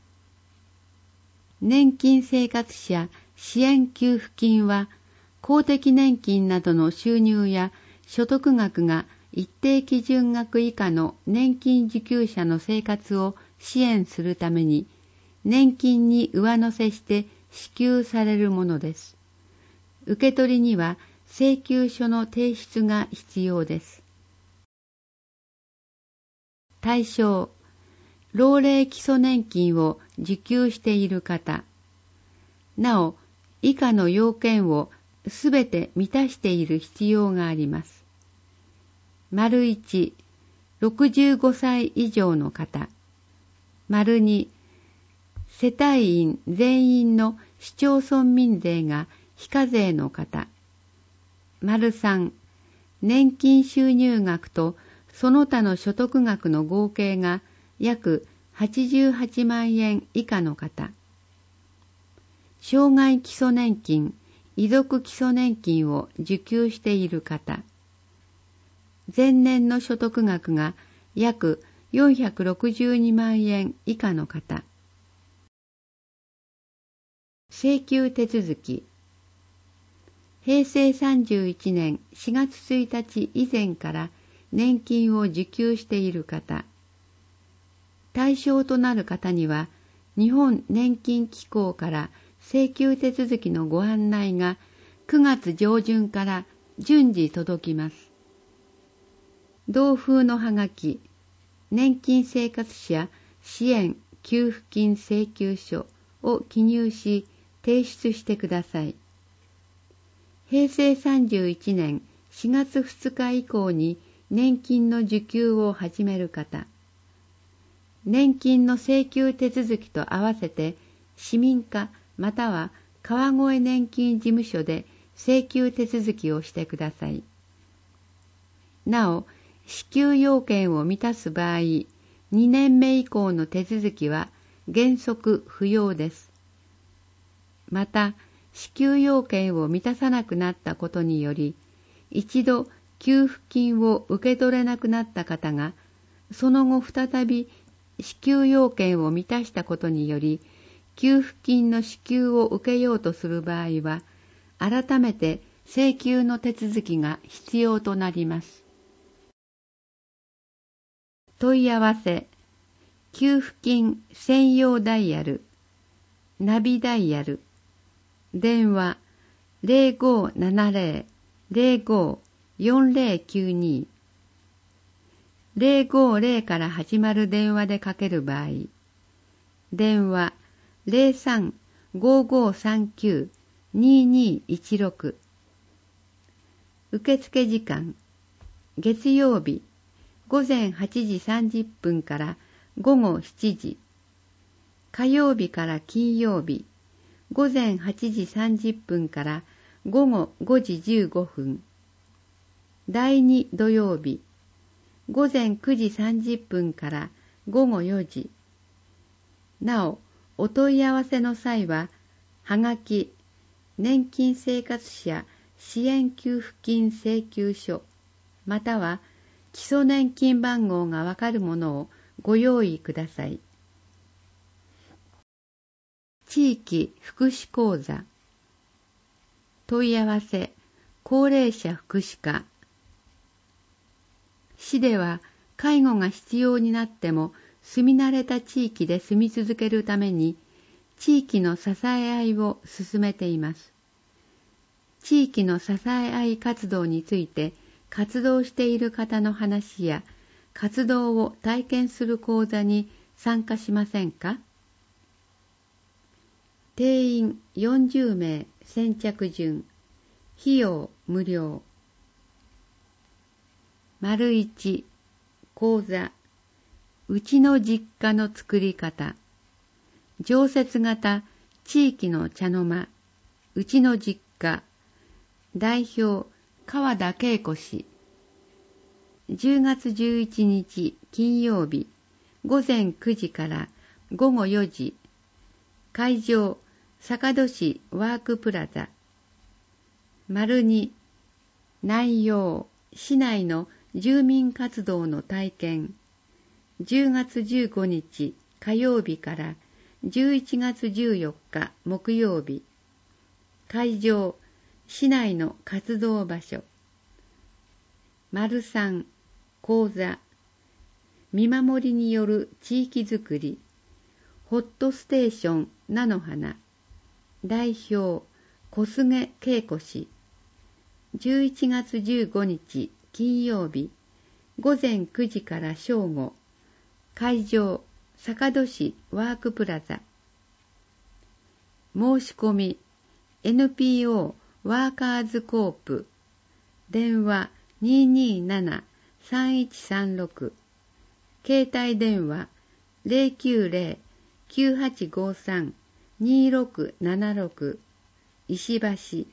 Speaker 1: 年金生活者支援給付金は、公的年金などの収入や所得額が一定基準額以下の年金受給者の生活を支援するために、年金に上乗せして支給されるものです。受け取りには請求書の提出が必要です。対象、老齢基礎年金を受給している方。なお、以下の要件をすべて満たしている必要があります。丸いち、ろくじゅうごさい以上の方。丸に、世帯員全員の市町村民税が非課税の方。丸さん、年金収入額とその他の所得額の合計が約はちじゅうはちまんえん以下の方。障害基礎年金、遺族基礎年金を受給している方。前年の所得額が約よんひゃくろくじゅうにまんえん以下の方。請求手続き。平成さんじゅういちねんしがつついたち以前から年金を受給している方。対象となる方には、日本年金機構から請求手続きのご案内がくがつじょうじゅんから順次届きます。同封のはがき、年金生活者支援給付金請求書を記入し提出してください。平成さんじゅういちねんしがつふつか以降に年金の受給を始める方、年金の請求手続きと合わせて市民課または川越年金事務所で請求手続きをしてください。なお、支給要件を満たす場合、にねんめ以降の手続きは原則不要です。また、支給要件を満たさなくなったことにより、一度給付金を受け取れなくなった方が、その後再び支給要件を満たしたことにより、給付金の支給を受けようとする場合は、改めて請求の手続きが必要となります。問い合わせ、給付金専用ダイヤル、ナビダイヤル、電話 ゼロごーななゼロ ゼロごー よんゼロきゅうに ゼロごゼロから始まる電話でかける場合、電話 ゼロさん ごーごーさんきゅう にーにーいちろく 受付時間、月曜日ごぜんはちじさんじゅっぷんからごごしちじ、火曜日から金曜日ごぜんはちじさんじゅっぷんからごごごじじゅうごふん、だいに土曜日ごぜんくじさんじゅっぷんからごごよじ。なお、お問い合わせの際は、はがき、年金生活者支援給付金請求書、または基礎年金番号がわかるものをご用意ください。地域福祉講座。問い合わせ、高齢者福祉課。市では介護が必要になっても住み慣れた地域で住み続けるために地域の支え合いを進めています。地域の支え合い活動について活動している方の話や活動を体験する講座に参加しませんか？定員よんじゅうめい先着順、費用無料。丸一、講座、うちの実家の作り方。常設型地域の茶の間、うちの実家。代表、川田恵子氏。じゅうがつじゅういちにち金曜日、ごぜんくじからごごよじ。会場、坂戸市ワークプラザ。丸に、内容、市内の住民活動の体験。じゅうがつじゅうごにち火曜日からじゅういちがつじゅうよっか木曜日。会場、市内の活動場所。丸さん、講座。見守りによる地域づくり。ホットステーション菜の花。代表、小菅恵子氏。じゅういちがつじゅうごにち金曜日、ごぜんくじから正午。会場、坂戸市ワークプラザ。申し込み、エヌピーオー ワーカーズコープ。電話 にーにーなな さんいちさんろく。携帯電話 ゼロきゅうゼロ きゅうはちごさん にーろくななろく。石橋。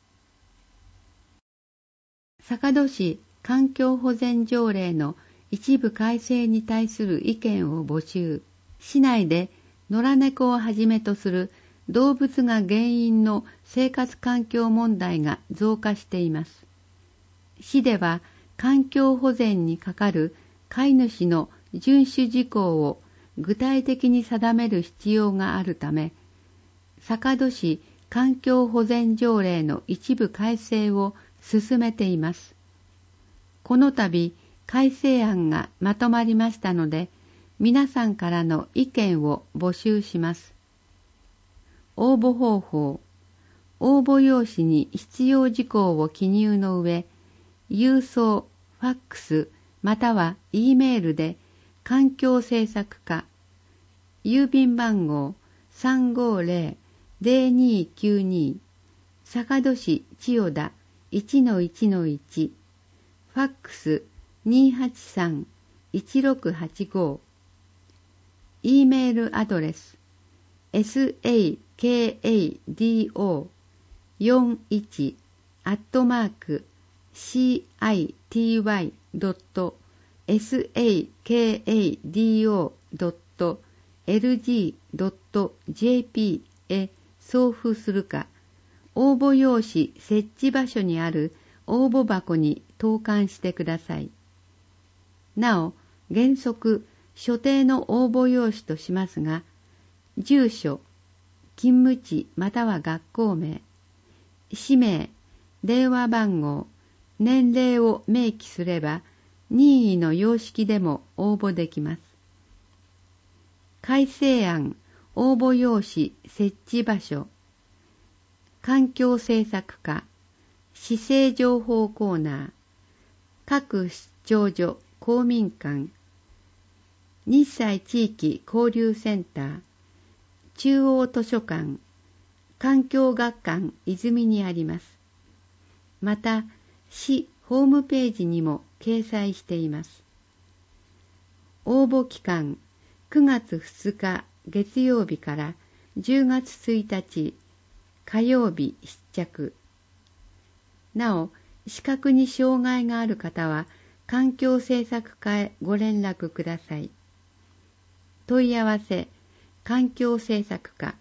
Speaker 1: 坂戸市環境保全条例の一部改正に対する意見を募集。市内で野良猫をはじめとする動物が原因の生活環境問題が増加しています。市では環境保全にかかる飼い主の遵守事項を具体的に定める必要があるため、坂戸市環境保全条例の一部改正を進めています。この度、改正案がまとまりましたので、皆さんからの意見を募集します。応募方法。応募用紙に必要事項を記入の上、郵送、ファックス、または E メールで環境政策課、郵便番号 さんごーぜろ ぜろにーきゅうに 坂戸市千代田 いちのいちのいち、ファックス にーはちさん いちろくはちご、E メールアドレス エスエーケーエーディーオーよんじゅういち アットマーク シーアイティーワイ ドット エスエーケーエーディーオー ドット エルジー ドット ジェーピー へ送付するか、応募用紙設置場所にある応募箱に投函してください。なお、原則、所定の応募用紙としますが、住所、勤務地または学校名、氏名、電話番号、年齢を明記すれば、任意の様式でも応募できます。改正案応募用紙設置場所、環境政策課、市政情報コーナー、各出張所、公民館、日西地域交流センター、中央図書館、環境学館泉にあります。また、市ホームページにも掲載しています。応募期間、くがつふつか月曜日からじゅうがつついたち火曜日必着。なお、視覚に障害がある方は、環境政策課へご連絡ください。問い合わせ、環境政策課。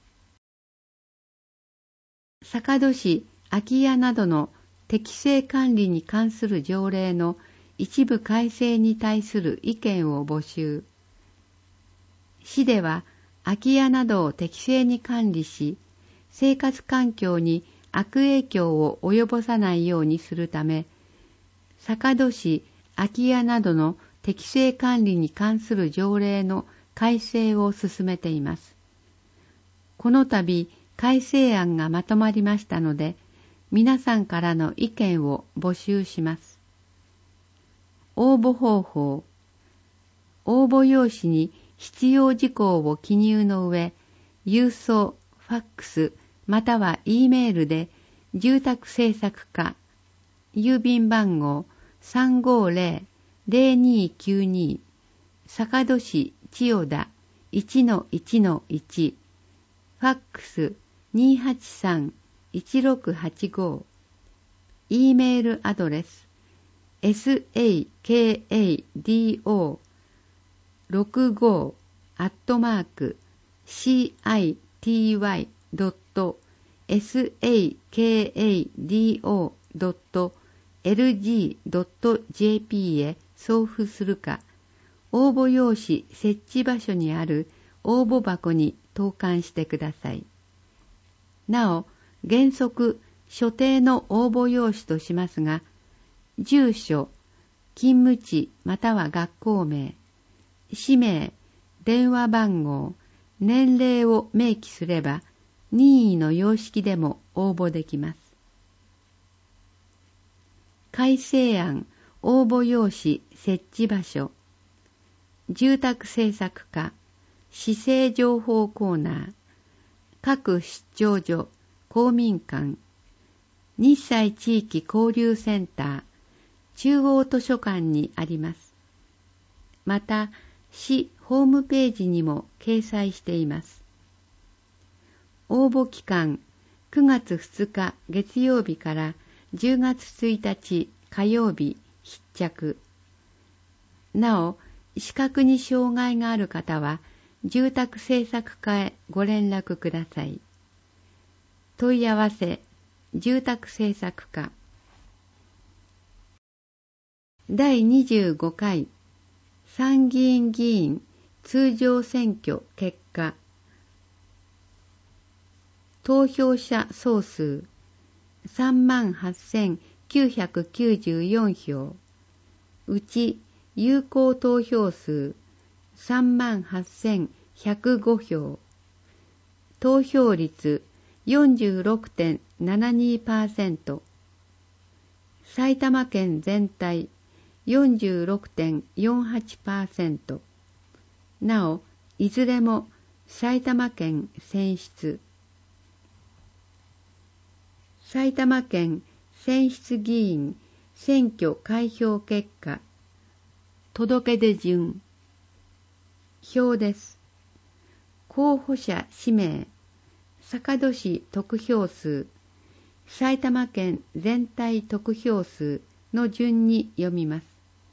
Speaker 1: 坂戸市空き家などの適正管理に関する条例の一部改正に対する意見を募集。市では空き家などを適正に管理し、生活環境に悪影響を及ぼさないようにするため、坂戸市空き家などの適正管理に関する条例の改正を進めています。この度、改正案がまとまりましたので、皆さんからの意見を募集します。応募方法。応募用紙に必要事項を記入の上、郵送、ファックス、または E メールで、住宅政策課、郵便番号 さんごーぜろ ぜろにーきゅうに 坂戸市千代田 いちのいちのいち、ファックス にーはちさん いちろくはちご、E メールアドレス エスエーケーエーディーオーろくご アットマーク シーアイティーワイ ドット エスエーケーエーディーオー ドット エルジー ドット ジェーピー へ送付するか、応募用紙設置場所にある応募箱に投函してください。なお、原則、所定の応募用紙としますが、住所、勤務地または学校名、氏名、電話番号、年齢を明記すれば、任意の様式でも応募できます。改正案応募用紙設置場所、住宅政策課、市政情報コーナー、各出張所、公民館、日西地域交流センター、中央図書館にあります。また、市ホームページにも掲載しています。応募期間、くがつふつか月曜日からじゅうがつついたち火曜日必着。なお、視覚に障害がある方は、住宅政策課へご連絡ください。問い合わせ、住宅政策課。だいにじゅうごかい参議院議員通常選挙結果。投票者総数さんまんはっせんきゅうひゃくきゅうじゅうよんひょう、うち有効投票数さんまんはっせんひゃくごひょう、投票率 よんじゅうろくてんななにパーセント、埼玉県全体 よんじゅうろくてんよんはちパーセント、なお、いずれも埼玉県選出。埼玉県選出議員選挙開票結果。届出順。表です。候補者氏名、坂戸市得票数、埼玉県全体得票数の順に読みます。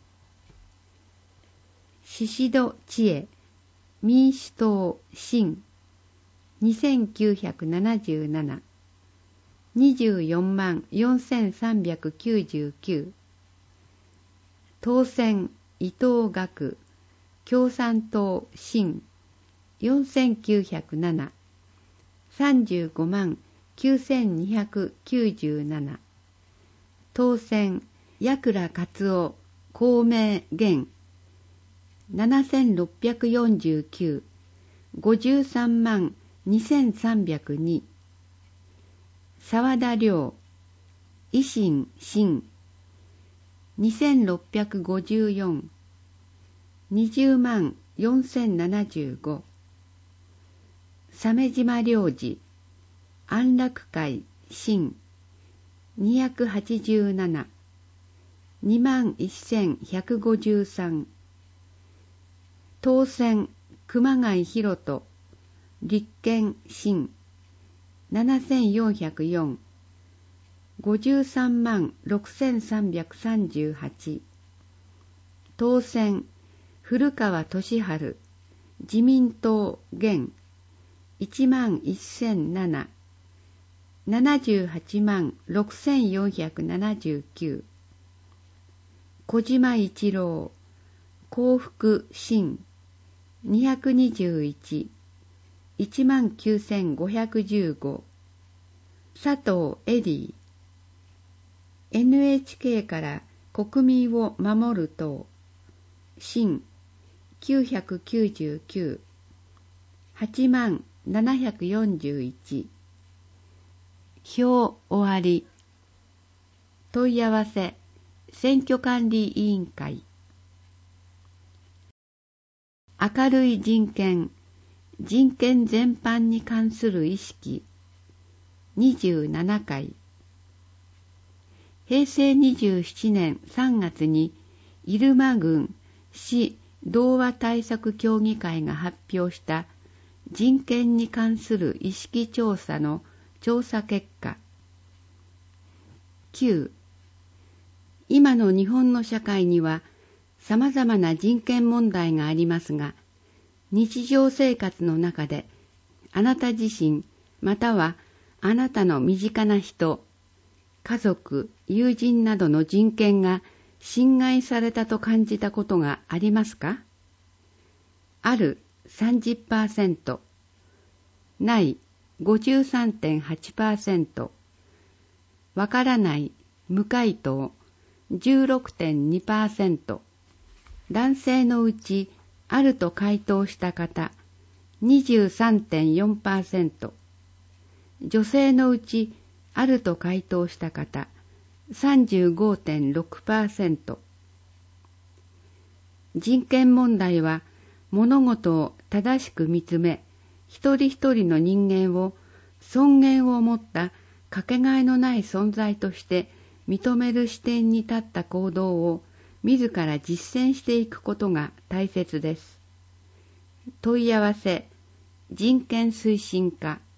Speaker 1: 宍戸千恵、民主党新、にせんきゅうひゃくななじゅうなな、にじゅうよんまんよんせんさんびゃくきゅうじゅうきゅう、当選伊藤岳、共産党新、よんせんきゅうひゃくなな、さんじゅうごまんきゅうせんにひゃくきゅうじゅうなな、当選矢倉克夫、公明現、ななせんろっぴゃくよんじゅうきゅう、ごじゅうさんまんにせんさんびゃくに、沢田亮、維新新、にせんろっぴゃくごじゅうよん、にじゅうまんよんせんななじゅうご、鮫島良二、安楽会新、にひゃくはちじゅうなな、にまんせんひゃくごじゅうさん、当選熊谷博人、立憲新、ななせんよんひゃくよん、ごじゅうさんまんろくせんさんびゃくさんじゅうはち、当選古川俊治、自民党現、いちまんせんなな、ななじゅうはちまんろくせんよんひゃくななじゅうきゅう、小島一郎、幸福新、にひゃくにじゅういち、いちまんきゅうせんごひゃくじゅうご、佐藤エリー、エヌエイチケー から国民を守る党、新、きゅうひゃくきゅうじゅうきゅう、はちまんななひゃくよんじゅういち。票終わり。問い合わせ、選挙管理委員会。明るい人権、人権全般に関する意識。にじゅうななかい。へいせいにじゅうななねんさんがつに入間郡市童話対策協議会が発表した人権に関する意識調査の調査結果。きゅう. 今の日本の社会には様々な人権問題がありますが、日常生活の中であなた自身またはあなたの身近な人、家族、友人などの人権が侵害されたと感じたことがありますか？ある さんじゅっパーセント、ない ごじゅうさんてんはちパーセント、わからない無回答 じゅうろくてんにパーセント、男性のうちあると回答した方 にじゅうさんてんよんパーセント、女性のうちあると回答した方 さんじゅうごてんろくパーセント。人権問題は物事を正しく見つめ、一人一人の人間を尊厳を持ったかけがえのない存在として認める視点に立った行動を自ら実践していくことが大切です。問い合わせ、人権推進課。